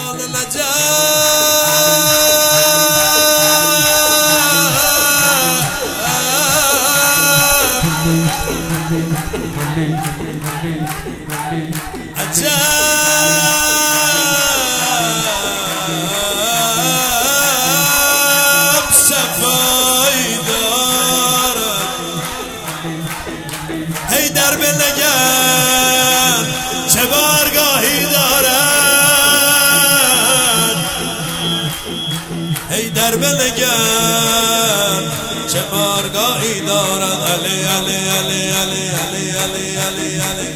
آل نجف عجب صفایی دارد حیدر به نجف چه بارگاهی دارد حیدر به نجف چه بارگاهی دارد علی علی علی علی علی علی علی علی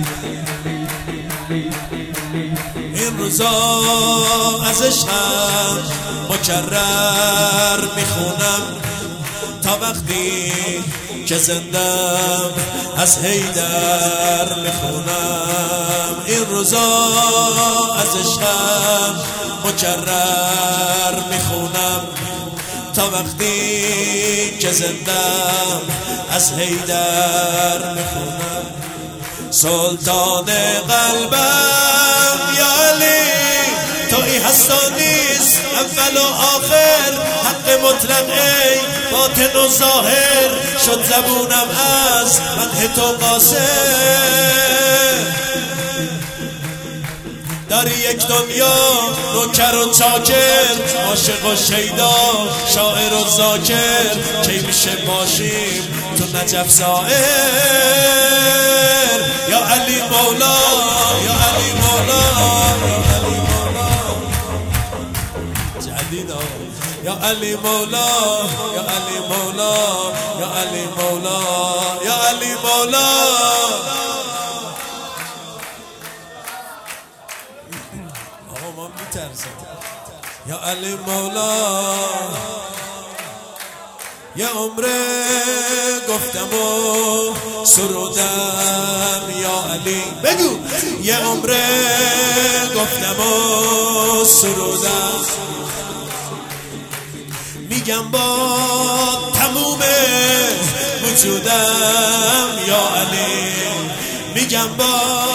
این روزا از عشقم مکرر میخونم تا وقتی که زندم از حیدر میخونم این روزا از عشقم مکرر میخونم تا وقتی که زندم از حیدر میخونم سلطان قلبم یا علی تویی هست و نیست اول و آخر حق مطلق ای باطن و ظاهر شد زبونم از مدح تو قاصر داری یک دنیا نوکر و چاکر عاشق و شیدا شاعر و ذاکر کی میشه باشیم تو نجف زائر یا علی مولا یا علی مولا یا علی مولا جدیدا یا علی مولا یا علی مولا یا علی مولا یا علی مولا آقا ما میترسم یا علی مولا یه عمره گفتم و سرودم یا علی بگو یه عمره گفتم و سرودم میگم با تموم وجودم یا علی میگم با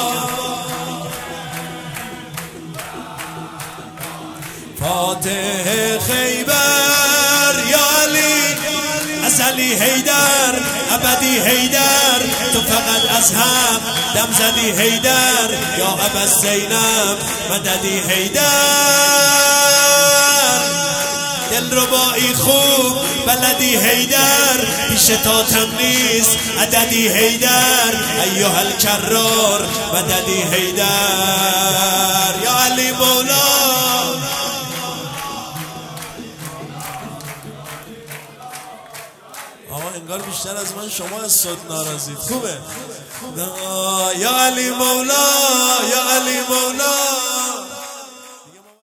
فاتح خیبر یا علی ازلی حیدر ابدی حیدر تو فقط از هم دم زدی حیدر یا ابا زینب مددی حیدر دلربایی خوب بلدی حیدر پیش تا تمیز عددی حیدر ایها الکرار مددی حیدر یا علی مولا انگار بیشتر از من شما از صوت ناراضید خوبه یا علی مولا یا علی مولا